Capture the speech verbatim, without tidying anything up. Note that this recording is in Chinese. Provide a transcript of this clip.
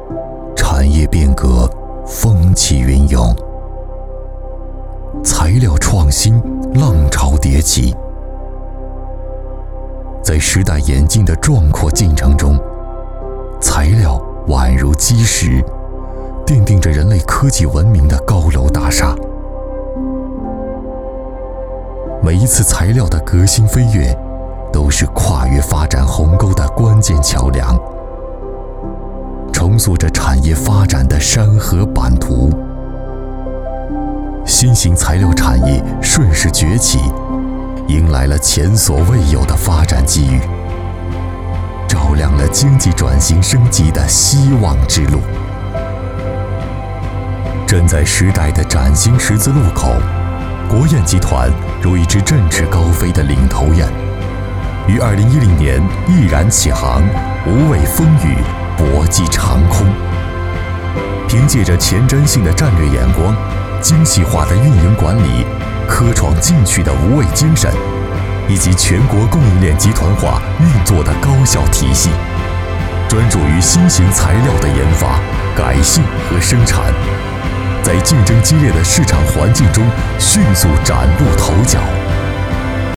产业变革风起云涌，材料创新浪潮迭起。在时代演进的壮阔进程中，材料宛如基石，奠定着人类科技文明的高楼大厦。每一次材料的革新飞跃，都是跨越发展鸿沟的关键桥梁，重塑着产业发展的山河版图。新型材料产业顺势崛起，迎来了前所未有的发展机遇，照亮了经济转型升级的希望之路。站在时代的崭新十字路口，国宴集团如一只振翅高飞的领头雁，于二零一零年毅然起航，无畏风雨，搏击长空。凭借着前瞻性的战略眼光、精细化的运营管理、科创进取的无畏精神，以及全国供应链集团化运作的高效体系，专注于新型材料的研发、改性和生产，在竞争激烈的市场环境中迅速崭露头角。